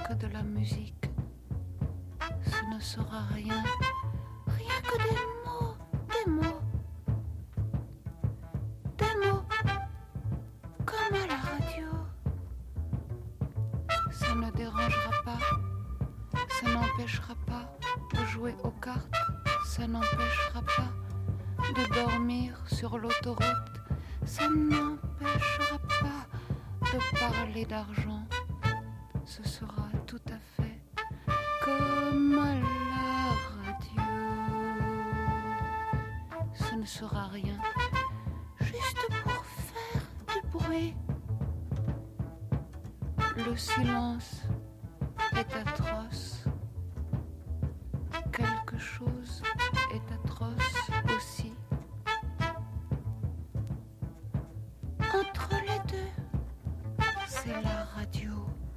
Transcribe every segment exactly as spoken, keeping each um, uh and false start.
que de la musique. Ce ne sera rien, rien que des mots, des mots, des mots, comme à la radio. Ça ne dérangera pas, ça n'empêchera pas de jouer aux cartes, ça n'empêchera pas de dormir sur l'autoroute, ça n'empêchera pas de parler d'argent. Ce sera tout à fait comme à la radio. Ce ne sera rien, juste pour faire du bruit. Le silence est atroce. Quelque chose est atroce aussi. Entre les deux, c'est la radio.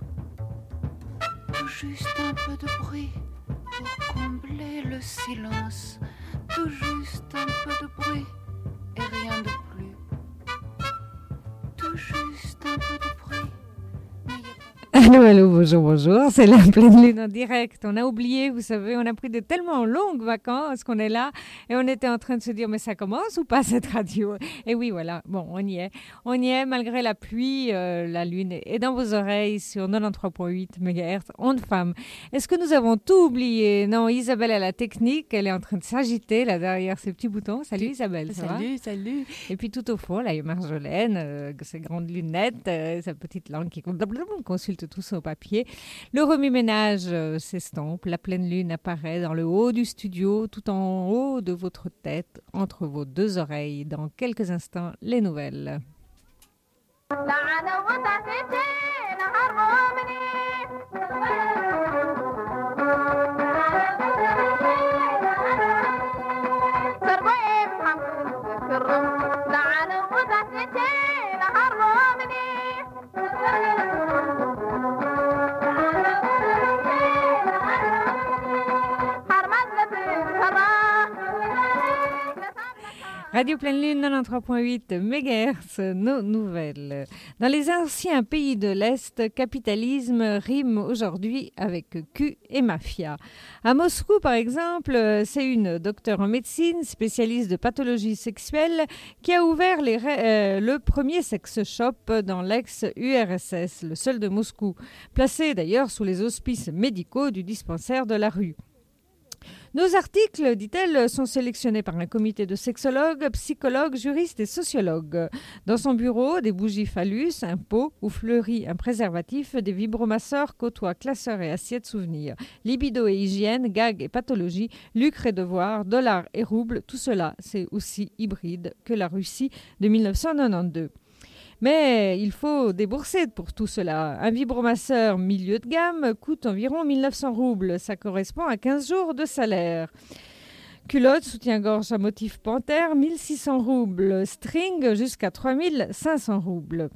Tout juste un peu de bruit pour combler le silence. Tout juste un peu de bruit et rien de plus. Tout juste un peu de bruit. Allô, allô, bonjour, bonjour, c'est la pleine lune en direct. On a oublié, vous savez, on a pris de tellement longues vacances qu'on est là et on était en train de se dire, mais ça commence ou pas cette radio? Et oui, voilà, bon, on y est. On y est, malgré la pluie, euh, la lune est dans vos oreilles sur quatre-vingt-treize virgule huit mégahertz, ondes femmes. Est-ce que nous avons tout oublié? Non, Isabelle a la technique, elle est en train de s'agiter là derrière ses petits boutons. Salut Isabelle, ça Salut, va? salut. Et puis tout au fond, là, il y a Marjolaine, euh, ses grandes lunettes, euh, sa petite langue qui consulte tout son papier. Le remue-ménage euh, s'estompe, la pleine lune apparaît dans le haut du studio, tout en haut de votre tête, entre vos deux oreilles. Dans quelques instants, les nouvelles. Radio Pleine Lune, quatre-vingt-treize virgule huit mégahertz, nos nouvelles. Dans les anciens pays de l'Est, capitalisme rime aujourd'hui avec cul et mafia. À Moscou, par exemple, c'est une docteure en médecine, spécialiste de pathologie sexuelle, qui a ouvert les, euh, le premier sex shop dans l'ex-U R S S, le seul de Moscou, placé d'ailleurs sous les auspices médicaux du dispensaire de la rue. Nos articles, dit-elle, sont sélectionnés par un comité de sexologues, psychologues, juristes et sociologues. Dans son bureau, des bougies phallus, un pot où fleurit un préservatif, des vibromasseurs côtoient classeurs et assiettes souvenirs. Libido et hygiène, gag et pathologie, lucre et devoir, dollars et roubles, tout cela, c'est aussi hybride que la Russie de dix-neuf cent quatre-vingt-douze. Mais il faut débourser pour tout cela. Un vibromasseur milieu de gamme coûte environ mille neuf cents roubles. Ça correspond à quinze jours de salaire. Culotte, soutien-gorge à motif panthère, mille six cents roubles. String jusqu'à trois mille cinq cents roubles.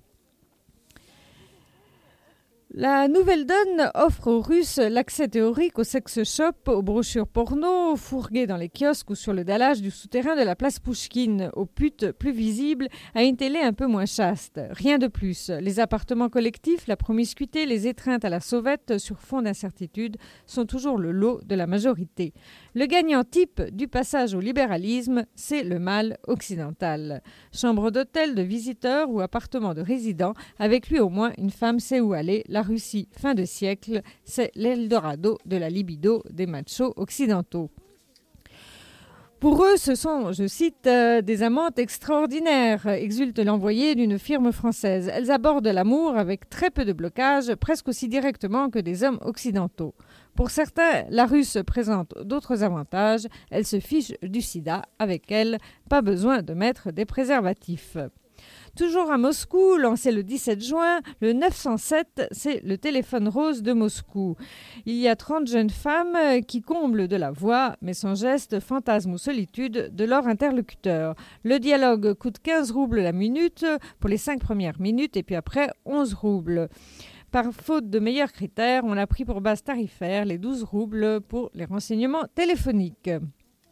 La Nouvelle Donne offre aux Russes l'accès théorique au sex shop, aux brochures porno, fourguées dans les kiosques ou sur le dallage du souterrain de la place Pouchkine, aux putes plus visibles, à une télé un peu moins chaste. Rien de plus. Les appartements collectifs, la promiscuité, les étreintes à la sauvette sur fond d'incertitude sont toujours le lot de la majorité. Le gagnant type du passage au libéralisme, c'est le mâle occidental. Chambre d'hôtel, de visiteurs ou appartement de résidents, avec lui au moins une femme sait où aller. La Russie, fin de siècle, c'est l'Eldorado de la libido des machos occidentaux. Pour eux, ce sont, je cite, euh, des amantes extraordinaires, exulte l'envoyé d'une firme française. Elles abordent l'amour avec très peu de blocage, presque aussi directement que des hommes occidentaux. Pour certains, la Russe présente d'autres avantages. Elle se fiche du sida. Avec elle, pas besoin de mettre des préservatifs. Toujours à Moscou, lancé le dix-sept juin, le neuf cent sept, c'est le téléphone rose de Moscou. Il y a trente jeunes femmes qui comblent de la voix, mais sans geste, fantasme ou solitude de leur interlocuteur. Le dialogue coûte quinze roubles la minute pour les cinq premières minutes et puis après onze roubles. Par faute de meilleurs critères, on a pris pour base tarifaire les douze roubles pour les renseignements téléphoniques.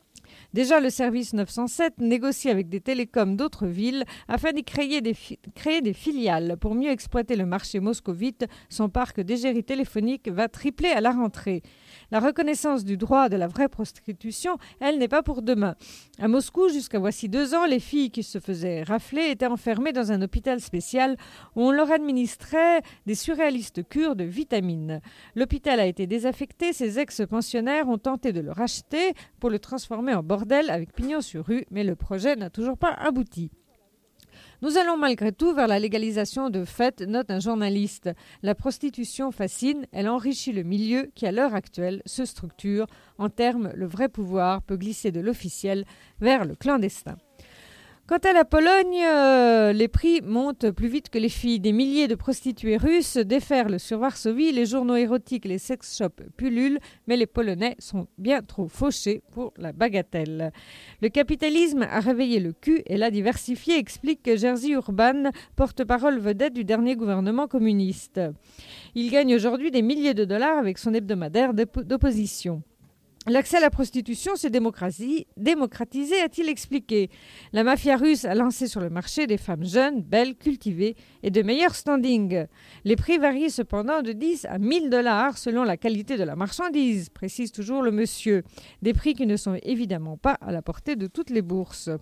Déjà, le service neuf cent sept négocie avec des télécoms d'autres villes afin d'y créer des, fi- créer des filiales pour mieux exploiter le marché moscovite. Son parc d'égérie téléphonique va tripler à la rentrée. La reconnaissance du droit de la vraie prostitution, elle, n'est pas pour demain. À Moscou, jusqu'à voici deux ans, les filles qui se faisaient rafler étaient enfermées dans un hôpital spécial où on leur administrait des surréalistes cures de vitamines. L'hôpital a été désaffecté, ses ex-pensionnaires ont tenté de le racheter pour le transformer en bordel avec pignon sur rue, mais le projet n'a toujours pas abouti. Nous allons malgré tout vers la légalisation de fait, note un journaliste. La prostitution fascine, elle enrichit le milieu qui à l'heure actuelle se structure. En termes, le vrai pouvoir peut glisser de l'officiel vers le clandestin. Quant à la Pologne, euh, les prix montent plus vite que les filles. Des milliers de prostituées russes déferlent sur Varsovie, les journaux érotiques et les sex shops pullulent, mais les Polonais sont bien trop fauchés pour la bagatelle. Le capitalisme a réveillé le cul et l'a diversifié, explique Jerzy Urban, porte-parole vedette du dernier gouvernement communiste. Il gagne aujourd'hui des milliers de dollars avec son hebdomadaire d'opposition. L'accès à la prostitution s'est démocratisé, a-t-il expliqué. La mafia russe a lancé sur le marché des femmes jeunes, belles, cultivées et de meilleur standing. Les prix varient cependant de dix à mille dollars selon la qualité de la marchandise, précise toujours le monsieur. Des prix qui ne sont évidemment pas à la portée de toutes les bourses.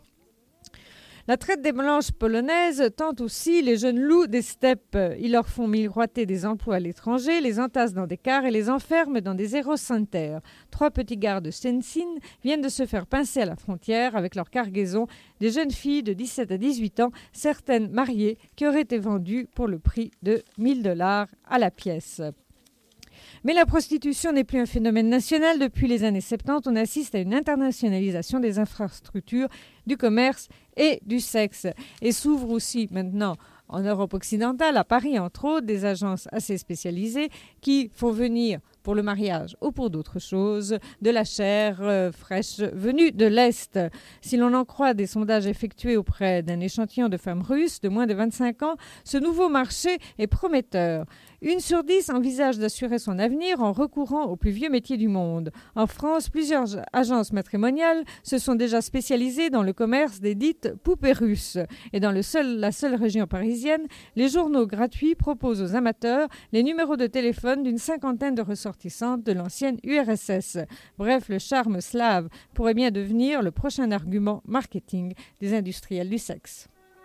La traite des blanches polonaises tente aussi les jeunes loups des steppes. Ils leur font miroiter des emplois à l'étranger, les entassent dans des cars et les enferment dans des aérocentres. Trois petits gardes de Szczecin viennent de se faire pincer à la frontière avec leur cargaison des jeunes filles de dix-sept à dix-huit ans, certaines mariées, qui auraient été vendues pour le prix de mille dollars à la pièce. Mais la prostitution n'est plus un phénomène national. Depuis les années soixante-dix, on assiste à une internationalisation des infrastructures, du commerce et du sexe. Et s'ouvrent aussi maintenant en Europe occidentale, à Paris entre autres, des agences assez spécialisées qui font venir pour le mariage ou pour d'autres choses, de la chair euh, fraîche venue de l'Est. Si l'on en croit des sondages effectués auprès d'un échantillon de femmes russes de moins de vingt-cinq ans, ce nouveau marché est prometteur. Une sur dix envisage d'assurer son avenir en recourant aux plus vieux métiers du monde. En France, plusieurs agences matrimoniales se sont déjà spécialisées dans le commerce des dites poupées russes. Et dans le seul, la seule région parisienne, les journaux gratuits proposent aux amateurs les numéros de téléphone d'une cinquantaine de ressortissantes de l'ancienne U R S S. Bref, le charme slave pourrait bien devenir le prochain argument marketing des industriels du sexe.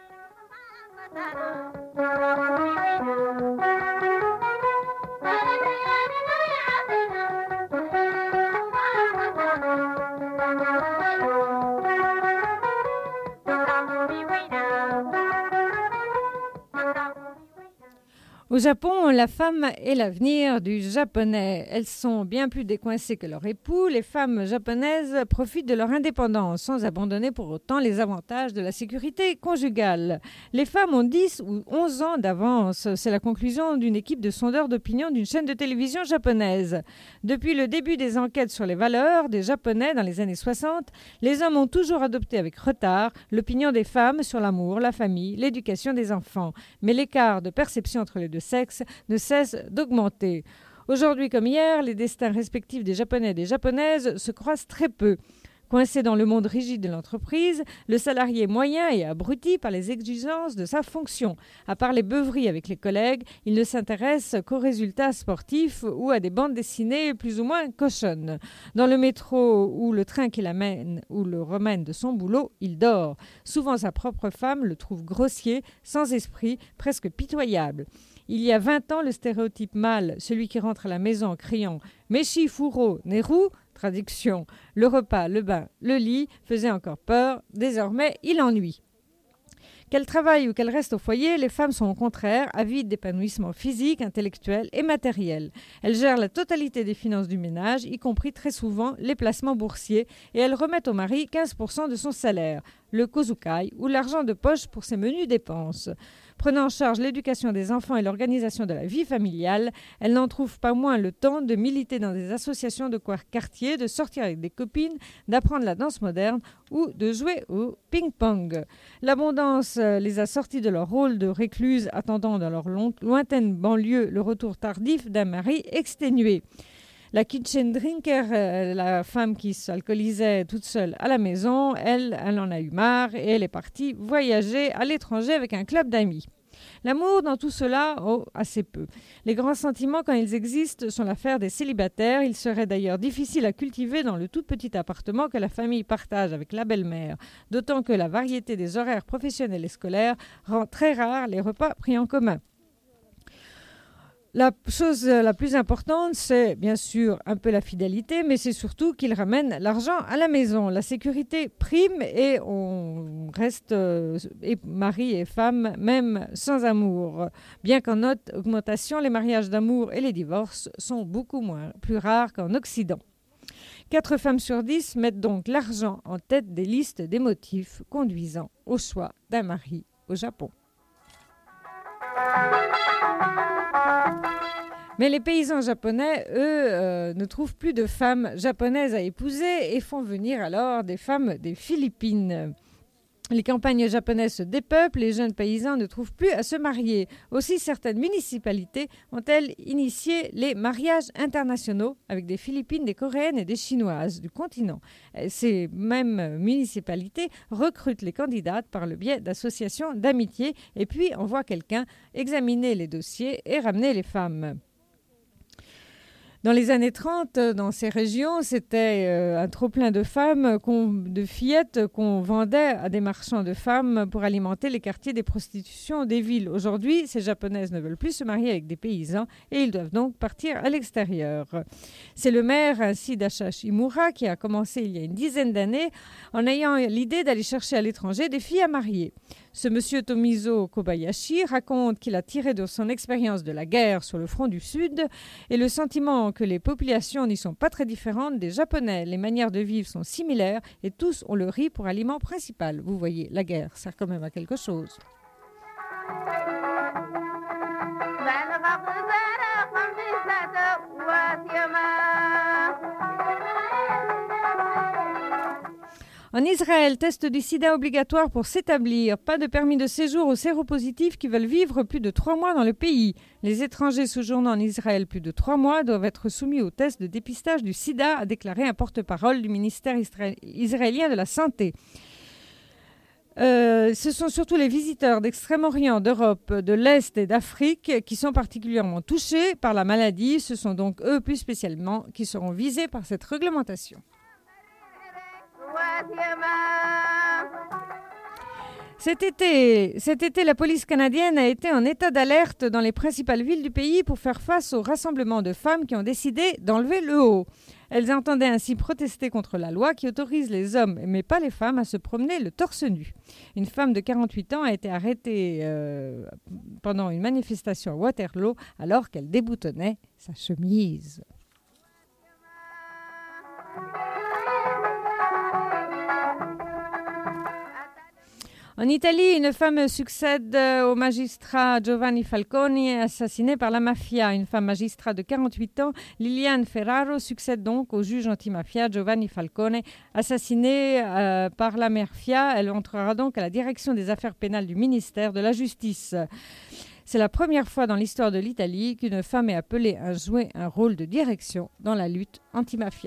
Au Japon, la femme est l'avenir du japonais. Elles sont bien plus décoincées que leur époux. Les femmes japonaises profitent de leur indépendance sans abandonner pour autant les avantages de la sécurité conjugale. Les femmes ont dix ou onze ans d'avance. C'est la conclusion d'une équipe de sondeurs d'opinion d'une chaîne de télévision japonaise. Depuis le début des enquêtes sur les valeurs des Japonais dans les années soixante, les hommes ont toujours adopté avec retard l'opinion des femmes sur l'amour, la famille, l'éducation des enfants. Mais l'écart de perception entre les deux sexes ne cesse d'augmenter. Aujourd'hui comme hier, les destins respectifs des Japonais et des Japonaises se croisent très peu. Coincé dans le monde rigide de l'entreprise, le salarié moyen est abruti par les exigences de sa fonction. À part les beuveries avec les collègues, il ne s'intéresse qu'aux résultats sportifs ou à des bandes dessinées plus ou moins cochonnes. Dans le métro ou le train qui l'amène ou le remène de son boulot, il dort. Souvent sa propre femme le trouve grossier, sans esprit, presque pitoyable. Il y a vingt ans, le stéréotype mâle, celui qui rentre à la maison en criant « Meshi, Furo, Neru », traduction « Le repas, le bain, le lit » faisait encore peur. Désormais, il ennuie. Qu'elles travaillent ou qu'elles restent au foyer, les femmes sont au contraire avides d'épanouissement physique, intellectuel et matériel. Elles gèrent la totalité des finances du ménage, y compris très souvent les placements boursiers, et elles remettent au mari quinze pour cent de son salaire, le kozukai ou l'argent de poche pour ses menues dépenses. Prenant en charge l'éducation des enfants et l'organisation de la vie familiale, elles n'en trouvent pas moins le temps de militer dans des associations de quartier, de sortir avec des copines, d'apprendre la danse moderne ou de jouer au ping-pong. L'abondance les a sorties de leur rôle de récluses attendant dans leur lointaine banlieue le retour tardif d'un mari exténué. La kitchen drinker, euh, la femme qui s'alcoolisait toute seule à la maison, elle, elle en a eu marre et elle est partie voyager à l'étranger avec un club d'amis. L'amour dans tout cela, oh, assez peu. Les grands sentiments, quand ils existent, sont l'affaire des célibataires. Il serait d'ailleurs difficile à cultiver dans le tout petit appartement que la famille partage avec la belle-mère, d'autant que la variété des horaires professionnels et scolaires rend très rares les repas pris en commun. La chose la plus importante, c'est bien sûr un peu la fidélité, mais c'est surtout qu'il ramène l'argent à la maison. La sécurité prime et on reste euh, et mari et femme, même sans amour. Bien qu'en haute augmentation, les mariages d'amour et les divorces sont beaucoup moins, plus rares qu'en Occident. Quatre femmes sur dix mettent donc l'argent en tête des listes des motifs conduisant au choix d'un mari au Japon. Mais les paysans japonais, eux, euh, ne trouvent plus de femmes japonaises à épouser et font venir alors des femmes des Philippines. Les campagnes japonaises se dépeuplent, les jeunes paysans ne trouvent plus à se marier. Aussi, certaines municipalités ont-elles initié les mariages internationaux avec des Philippines, des Coréennes et des Chinoises du continent. Ces mêmes municipalités recrutent les candidates par le biais d'associations d'amitié et puis envoient quelqu'un examiner les dossiers et ramener les femmes. Dans les années trente, dans ces régions, c'était euh, un trop-plein de femmes, qu'on, de fillettes qu'on vendait à des marchands de femmes pour alimenter les quartiers des prostitutions des villes. Aujourd'hui, ces japonaises ne veulent plus se marier avec des paysans et ils doivent donc partir à l'extérieur. C'est le maire ainsi d'Ashashimura qui a commencé il y a une dizaine d'années en ayant l'idée d'aller chercher à l'étranger des filles à marier. Ce monsieur Tomizo Kobayashi raconte qu'il a tiré de son expérience de la guerre sur le front du Sud et le sentiment que les populations n'y sont pas très différentes des Japonais. Les manières de vivre sont similaires et tous ont le riz pour aliment principal. Vous voyez, la guerre sert quand même à quelque chose. En Israël, test du sida obligatoire pour s'établir. Pas de permis de séjour aux séropositifs qui veulent vivre plus de trois mois dans le pays. Les étrangers séjournant en Israël plus de trois mois doivent être soumis au test de dépistage du sida, a déclaré un porte-parole du ministère isra- israélien de la Santé. Euh, ce sont surtout les visiteurs d'Extrême-Orient, d'Europe, de l'Est et d'Afrique qui sont particulièrement touchés par la maladie. Ce sont donc eux plus spécialement qui seront visés par cette réglementation. Cet été, cet été, la police canadienne a été en état d'alerte dans les principales villes du pays pour faire face au rassemblement de femmes qui ont décidé d'enlever le haut. Elles entendaient ainsi protester contre la loi qui autorise les hommes, mais pas les femmes, à se promener le torse nu. Une femme de quarante-huit ans a été arrêtée euh, pendant une manifestation à Waterloo alors qu'elle déboutonnait sa chemise. En Italie, une femme succède au magistrat Giovanni Falcone, assassiné par la mafia. Une femme magistrat de quarante-huit ans, Liliane Ferraro, succède donc au juge antimafia Giovanni Falcone, assassiné euh, par la mafia. Elle entrera donc à la direction des affaires pénales du ministère de la Justice. C'est la première fois dans l'histoire de l'Italie qu'une femme est appelée à jouer un rôle de direction dans la lutte anti-mafia.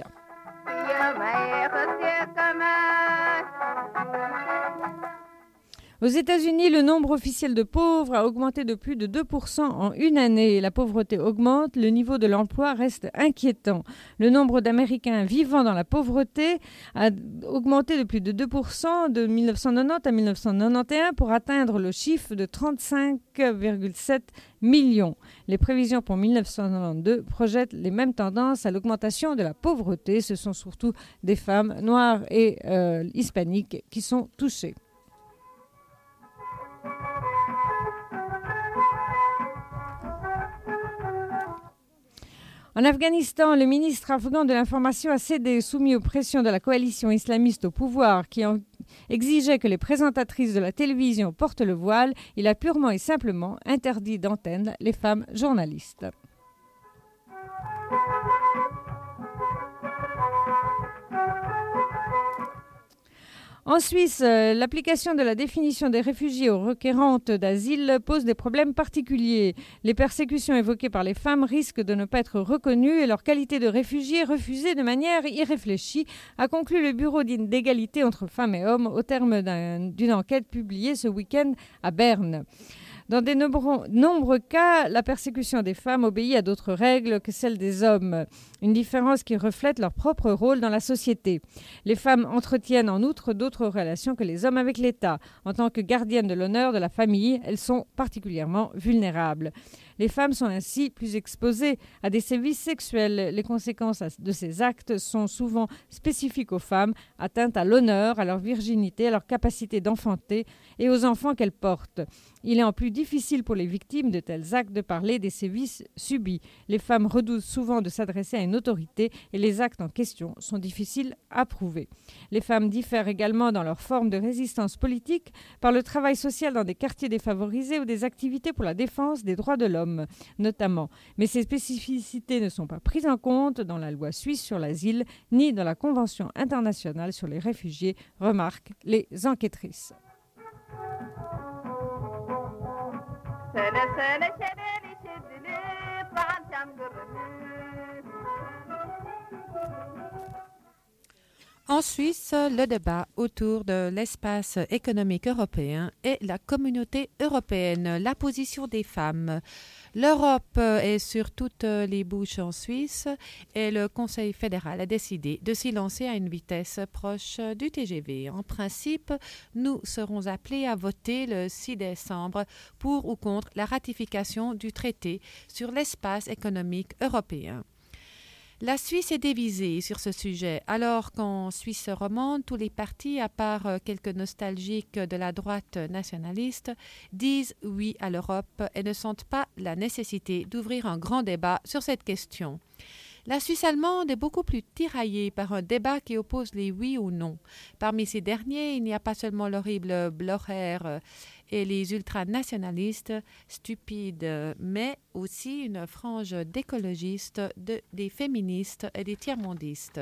Aux États-Unis, le nombre officiel de pauvres a augmenté de plus de deux pour cent en une année. La pauvreté augmente, le niveau de l'emploi reste inquiétant. Le nombre d'Américains vivant dans la pauvreté a augmenté de plus de deux pour cent de dix-neuf cent quatre-vingt-dix à dix-neuf cent quatre-vingt-onze pour atteindre le chiffre de trente-cinq virgule sept millions. Les prévisions pour dix-neuf cent quatre-vingt-douze projettent les mêmes tendances à l'augmentation de la pauvreté. Ce sont surtout des femmes noires et euh, hispaniques qui sont touchées. En Afghanistan, le ministre afghan de l'information a cédé, soumis aux pressions de la coalition islamiste au pouvoir qui en exigeait que les présentatrices de la télévision portent le voile. Il a purement et simplement interdit d'antenne les femmes journalistes. En Suisse, euh, l'application de la définition des réfugiés aux requérantes d'asile pose des problèmes particuliers. Les persécutions évoquées par les femmes risquent de ne pas être reconnues et leur qualité de réfugiés refusée de manière irréfléchie, a conclu le Bureau d'égalité entre femmes et hommes au terme d'un, d'une enquête publiée ce week-end à Berne. Dans de nombreux, nombreux cas, la persécution des femmes obéit à d'autres règles que celles des hommes, une différence qui reflète leur propre rôle dans la société. Les femmes entretiennent en outre d'autres relations que les hommes avec l'État. En tant que gardiennes de l'honneur de la famille, elles sont particulièrement vulnérables. Les femmes sont ainsi plus exposées à des sévices sexuels. Les conséquences de ces actes sont souvent spécifiques aux femmes, atteintes à l'honneur, à leur virginité, à leur capacité d'enfanter et aux enfants qu'elles portent. Il est en plus difficile pour les victimes de tels actes de parler des sévices subis. Les femmes redoutent souvent de s'adresser à une autorité et les actes en question sont difficiles à prouver. Les femmes diffèrent également dans leur forme de résistance politique par le travail social dans des quartiers défavorisés ou des activités pour la défense des droits de l'homme, notamment. Mais ces spécificités ne sont pas prises en compte dans la loi suisse sur l'asile ni dans la Convention internationale sur les réfugiés, remarquent les enquêtrices. En Suisse, le débat autour de l'espace économique européen et la communauté européenne, la position des femmes. L'Europe est sur toutes les bouches en Suisse et le Conseil fédéral a décidé de s'y lancer à une vitesse proche du T G V. En principe, nous serons appelés à voter le six décembre pour ou contre la ratification du traité sur l'espace économique européen. La Suisse est divisée sur ce sujet, alors qu'en Suisse romande, tous les partis, à part quelques nostalgiques de la droite nationaliste, disent oui à l'Europe et ne sentent pas la nécessité d'ouvrir un grand débat sur cette question. La Suisse allemande est beaucoup plus tiraillée par un débat qui oppose les oui ou non. Parmi ces derniers, il n'y a pas seulement l'horrible Blocher et les ultranationalistes stupides, mais aussi une frange d'écologistes, de, des féministes et des tiers-mondistes.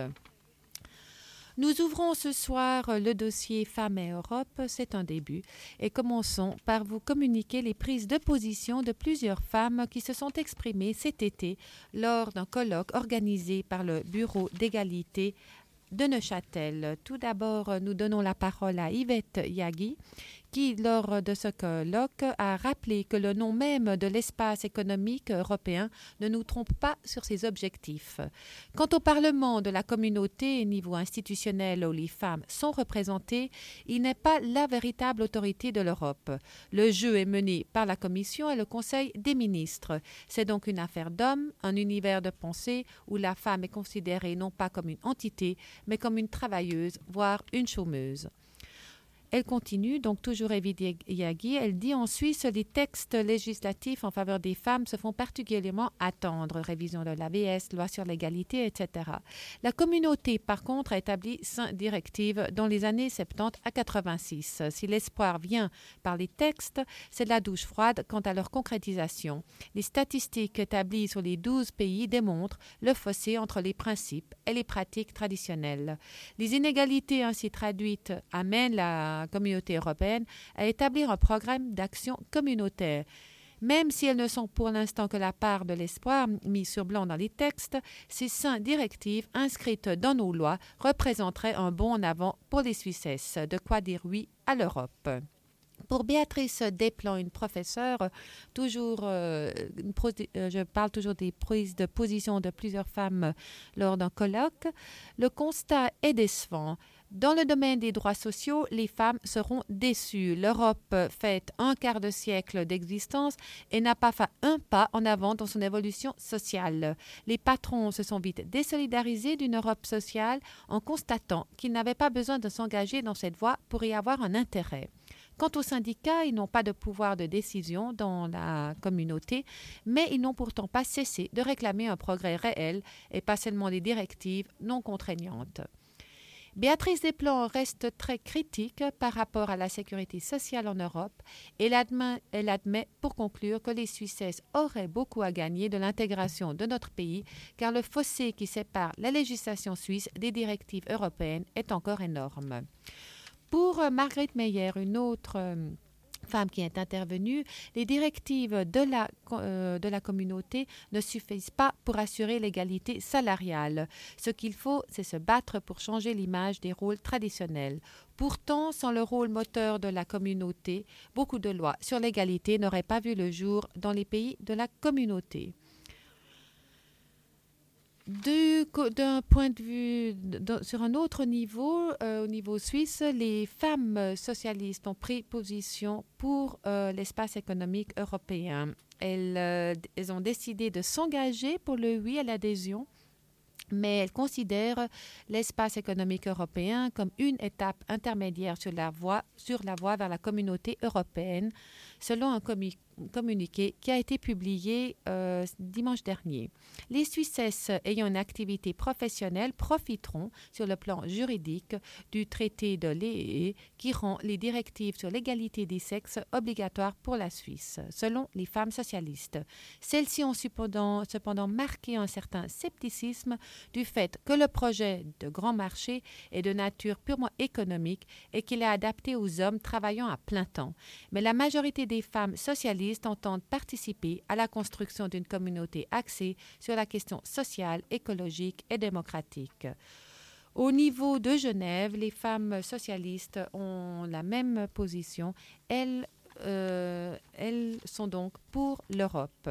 Nous ouvrons ce soir le dossier Femmes et Europe, c'est un début, et commençons par vous communiquer les prises de position de plusieurs femmes qui se sont exprimées cet été lors d'un colloque organisé par le Bureau d'égalité de Neuchâtel. Tout d'abord, nous donnons la parole à Yvette Yaghi, qui, lors de ce colloque, a rappelé que le nom même de l'espace économique européen ne nous trompe pas sur ses objectifs. Quant au Parlement de la communauté, niveau institutionnel où les femmes sont représentées, il n'est pas la véritable autorité de l'Europe. Le jeu est mené par la Commission et le Conseil des ministres. C'est donc une affaire d'hommes, un univers de pensée où la femme est considérée non pas comme une entité, mais comme une travailleuse, voire une chômeuse. Elle continue, donc toujours Evie Yaghi, elle dit en Suisse, les textes législatifs en faveur des femmes se font particulièrement attendre. Révision de l'A V S, loi sur l'égalité, et cetera. La communauté, par contre, a établi cinq directives dans les années soixante-dix à quatre-vingt-six. Si l'espoir vient par les textes, c'est de la douche froide quant à leur concrétisation. Les statistiques établies sur les douze pays démontrent le fossé entre les principes et les pratiques traditionnelles. Les inégalités ainsi traduites amènent la communauté européenne à établir un programme d'action communautaire. Même si elles ne sont pour l'instant que la part de l'espoir mis sur blanc dans les textes, ces cinq directives inscrites dans nos lois représenteraient un bond en avant pour les Suissesses. De quoi dire oui à l'Europe. Pour Béatrice Desplan, une professeure, toujours, euh, une pro- euh, je parle toujours des prises de position de plusieurs femmes lors d'un colloque, le constat est décevant. Dans le domaine des droits sociaux, les femmes seront déçues. L'Europe fait un quart de siècle d'existence et n'a pas fait un pas en avant dans son évolution sociale. Les patrons se sont vite désolidarisés d'une Europe sociale en constatant qu'ils n'avaient pas besoin de s'engager dans cette voie pour y avoir un intérêt. Quant aux syndicats, ils n'ont pas de pouvoir de décision dans la communauté, mais ils n'ont pourtant pas cessé de réclamer un progrès réel et pas seulement des directives non contraignantes. Béatrice Desplan reste très critique par rapport à la sécurité sociale en Europe et elle admet, elle admet pour conclure que les Suissesses auraient beaucoup à gagner de l'intégration de notre pays car le fossé qui sépare la législation suisse des directives européennes est encore énorme. Pour euh, Margaret Meyer, une autre euh, femme qui est intervenue, les directives de la, euh, de la communauté ne suffisent pas pour assurer l'égalité salariale. Ce qu'il faut, c'est se battre pour changer l'image des rôles traditionnels. Pourtant, sans le rôle moteur de la communauté, beaucoup de lois sur l'égalité n'auraient pas vu le jour dans les pays de la communauté. Du, d'un point de vue, de, sur un autre niveau, euh, au niveau suisse, les femmes socialistes ont pris position pour euh, l'espace économique européen. Elles, euh, elles ont décidé de s'engager pour le oui à l'adhésion, mais elles considèrent l'espace économique européen comme une étape intermédiaire sur la voie, sur la voie vers la communauté européenne, selon un communiqué communiqué qui a été publié euh, dimanche dernier. Les Suissesses ayant une activité professionnelle profiteront sur le plan juridique du traité de l'E E E qui rend les directives sur l'égalité des sexes obligatoires pour la Suisse, selon les femmes socialistes. Celles-ci ont cependant, cependant marqué un certain scepticisme du fait que le projet de grand marché est de nature purement économique et qu'il est adapté aux hommes travaillant à plein temps. Mais la majorité des femmes socialistes entendent participer à la construction d'une communauté axée sur la question sociale, écologique et démocratique. Au niveau de Genève, les femmes socialistes ont la même position. Elles, euh, elles sont donc pour l'Europe.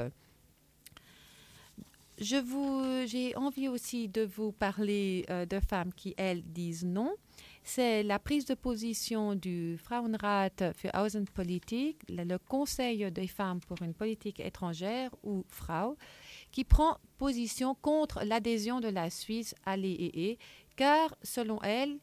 Je vous, j'ai envie aussi de vous parler euh, de femmes qui, elles, disent non. C'est la prise de position du Frauenrat für Außenpolitik, le Conseil des femmes pour une politique étrangère, ou Frau, qui prend position contre l'adhésion de la Suisse à l'E E E, car, selon elle,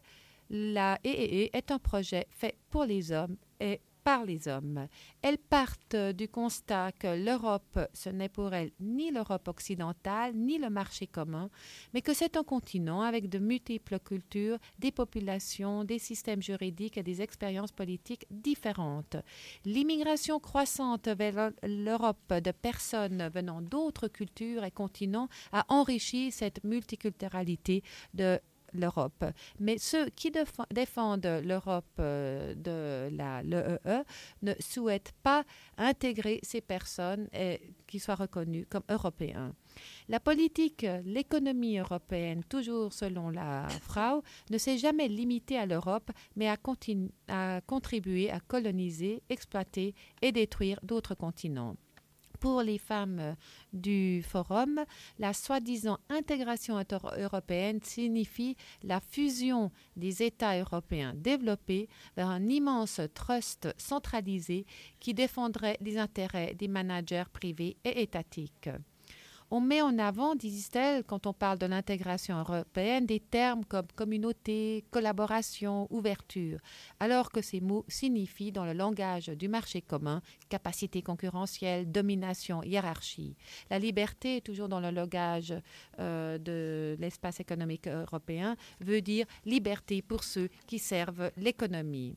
la E E E est un projet fait pour les hommes et par les hommes. Elles partent du constat que l'Europe, ce n'est pour elles ni l'Europe occidentale, ni le marché commun, mais que c'est un continent avec de multiples cultures, des populations, des systèmes juridiques et des expériences politiques différentes. L'immigration croissante vers l'Europe de personnes venant d'autres cultures et continents a enrichi cette multiculturalité de l'Europe. Mais ceux qui déf- défendent l'Europe euh, de la, l'E E E ne souhaitent pas intégrer ces personnes et qui soient reconnues comme européens. La politique, l'économie européenne, toujours selon la Frau, ne s'est jamais limitée à l'Europe, mais a, continu- a contribué à coloniser, exploiter et détruire d'autres continents. Pour les femmes du Forum, la soi-disant intégration européenne signifie la fusion des États européens développés vers un immense trust centralisé qui défendrait les intérêts des managers privés et étatiques. On met en avant, disent-elles, quand on parle de l'intégration européenne, des termes comme communauté, collaboration, ouverture, alors que ces mots signifient dans le langage du marché commun capacité concurrentielle, domination, hiérarchie. La liberté, toujours dans le langage euh, de l'espace économique européen, veut dire liberté pour ceux qui servent l'économie.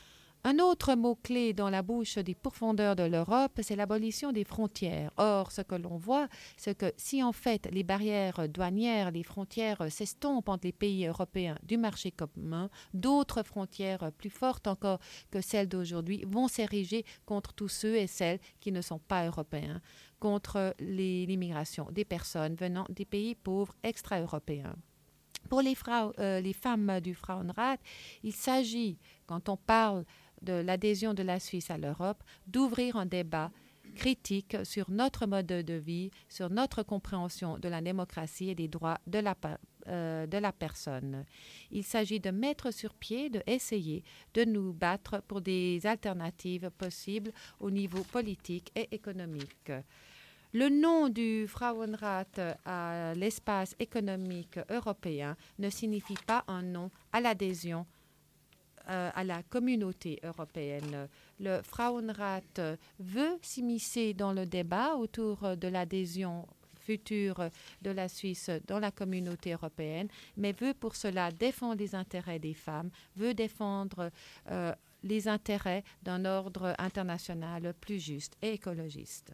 Un autre mot-clé dans la bouche des pourfendeurs de l'Europe, c'est l'abolition des frontières. Or, ce que l'on voit, c'est que si en fait les barrières douanières, les frontières s'estompent entre les pays européens du marché commun, d'autres frontières plus fortes encore que celles d'aujourd'hui vont s'ériger contre tous ceux et celles qui ne sont pas européens, contre les, l'immigration des personnes venant des pays pauvres extra-européens. Pour les, frau, euh, les femmes du Frauenrat, il s'agit, quand on parle de l'adhésion de la Suisse à l'Europe, d'ouvrir un débat critique sur notre mode de vie, sur notre compréhension de la démocratie et des droits de la, euh, de la personne. Il s'agit de mettre sur pied, d'essayer de nous battre pour des alternatives possibles au niveau politique et économique. Le nom du Frauenrat à l'espace économique européen ne signifie pas un nom à l'adhésion euh, à la communauté européenne. Le Frauenrat veut s'immiscer dans le débat autour de l'adhésion future de la Suisse dans la communauté européenne, mais veut pour cela défendre les intérêts des femmes, veut défendre euh, les intérêts d'un ordre international plus juste et écologiste.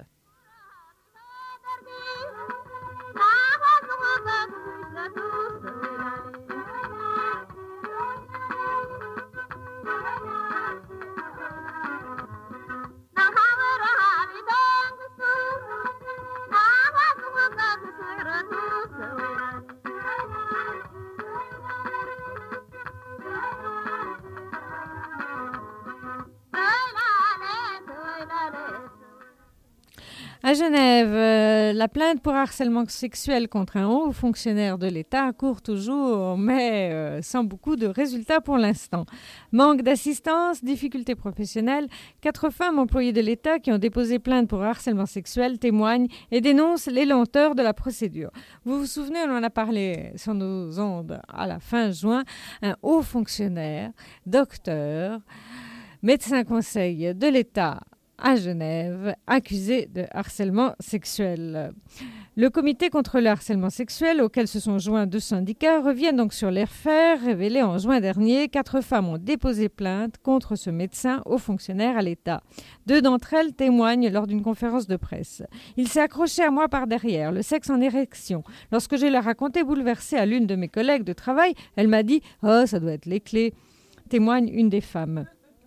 À Genève, euh, la plainte pour harcèlement sexuel contre un haut fonctionnaire de l'État court toujours, mais euh, sans beaucoup de résultats pour l'instant. Manque d'assistance, difficultés professionnelles, quatre femmes employées de l'État qui ont déposé plainte pour harcèlement sexuel témoignent et dénoncent les lenteurs de la procédure. Vous vous souvenez, on en a parlé sur nos ondes à la fin juin, un haut fonctionnaire, docteur, médecin conseil de l'État à Genève, accusé de harcèlement sexuel. Le comité contre le harcèlement sexuel, auquel se sont joints deux syndicats, revient donc sur les faits révélés en juin dernier. Quatre femmes ont déposé plainte contre ce médecin haut fonctionnaire à l'État. Deux d'entre elles témoignent lors d'une conférence de presse. Il s'est accroché à moi par derrière, le sexe en érection. Lorsque je l'ai raconté bouleversée à l'une de mes collègues de travail, elle m'a dit « Oh, ça doit être les clés », témoigne une des femmes.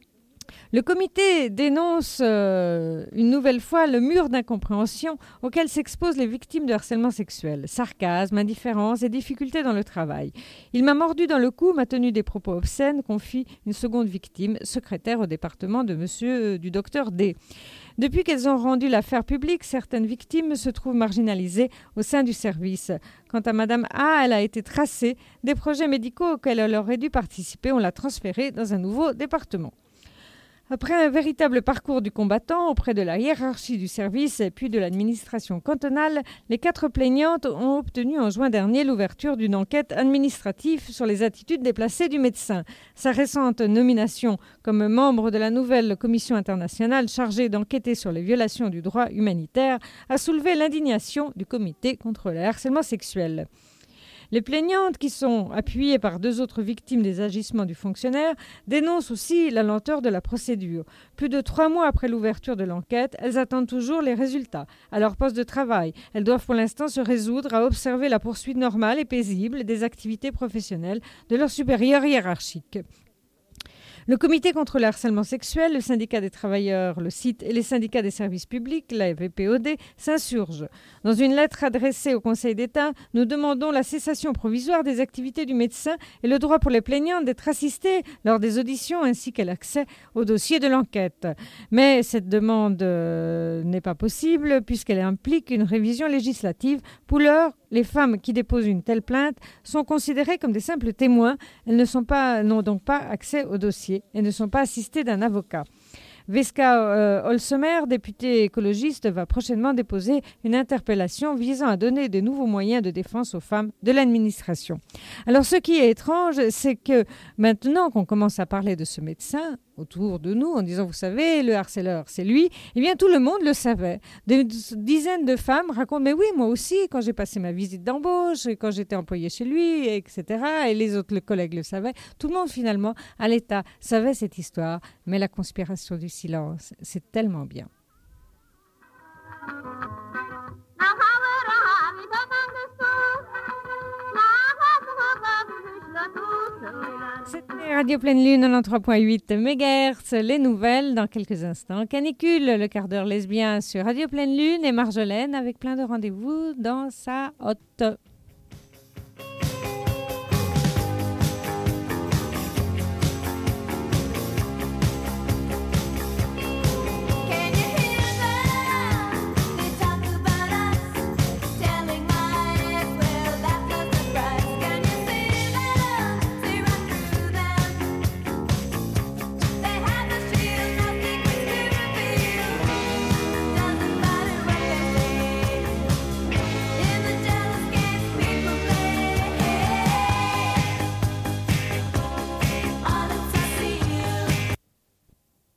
Le comité dénonce euh, une nouvelle fois le mur d'incompréhension auquel s'exposent les victimes de harcèlement sexuel. Sarcasme, indifférence et difficultés dans le travail. Il m'a mordu dans le cou, m'a tenu des propos obscènes, confie une seconde victime, secrétaire au département de monsieur euh, du docteur D. Depuis qu'elles ont rendu l'affaire publique, certaines victimes se trouvent marginalisées au sein du service. Quant à madame A, elle a été tracée. Des projets médicaux auxquels elle aurait dû participer, on l'a transférée dans un nouveau département. Après un véritable parcours du combattant auprès de la hiérarchie du service et puis de l'administration cantonale, les quatre plaignantes ont obtenu en juin dernier l'ouverture d'une enquête administrative sur les attitudes déplacées du médecin. Sa récente nomination comme membre de la nouvelle commission internationale chargée d'enquêter sur les violations du droit humanitaire a soulevé l'indignation du comité contre le harcèlement sexuel. Les plaignantes, qui sont appuyées par deux autres victimes des agissements du fonctionnaire, dénoncent aussi la lenteur de la procédure. Plus de trois mois après l'ouverture de l'enquête, elles attendent toujours les résultats. À leur poste de travail, elles doivent pour l'instant se résoudre à observer la poursuite normale et paisible des activités professionnelles de leurs supérieurs hiérarchiques. Le comité contre le harcèlement sexuel, le syndicat des travailleurs, le C I T et les syndicats des services publics, la V P O D, s'insurgent. Dans une lettre adressée au Conseil d'État, nous demandons la cessation provisoire des activités du médecin et le droit pour les plaignantes d'être assistées lors des auditions ainsi que l'accès au dossier de l'enquête. Mais cette demande euh, n'est pas possible puisqu'elle implique une révision législative. Pour l'heure, les femmes qui déposent une telle plainte sont considérées comme des simples témoins. Elles ne sont pas, n'ont donc pas accès au dossier et ne sont pas assistées d'un avocat. Veska euh, Olsemer, députée écologiste, va prochainement déposer une interpellation visant à donner de nouveaux moyens de défense aux femmes de l'administration. Alors, ce qui est étrange, c'est que maintenant qu'on commence à parler de ce médecin autour de nous, en disant, vous savez, le harceleur, c'est lui, eh bien, tout le monde le savait. Des dizaines de femmes racontent, mais oui, moi aussi, quand j'ai passé ma visite d'embauche, quand j'étais employée chez lui, et cetera, et les autres collègues le savaient. Tout le monde, finalement, à l'État, savait cette histoire, mais la conspiration du silence, c'est tellement bien. C'était Radio Pleine Lune, quatre-vingt-treize virgule huit mégahertz, les nouvelles dans quelques instants. Canicule, le quart d'heure lesbien sur Radio Pleine Lune et Marjolaine avec plein de rendez-vous dans sa hotte.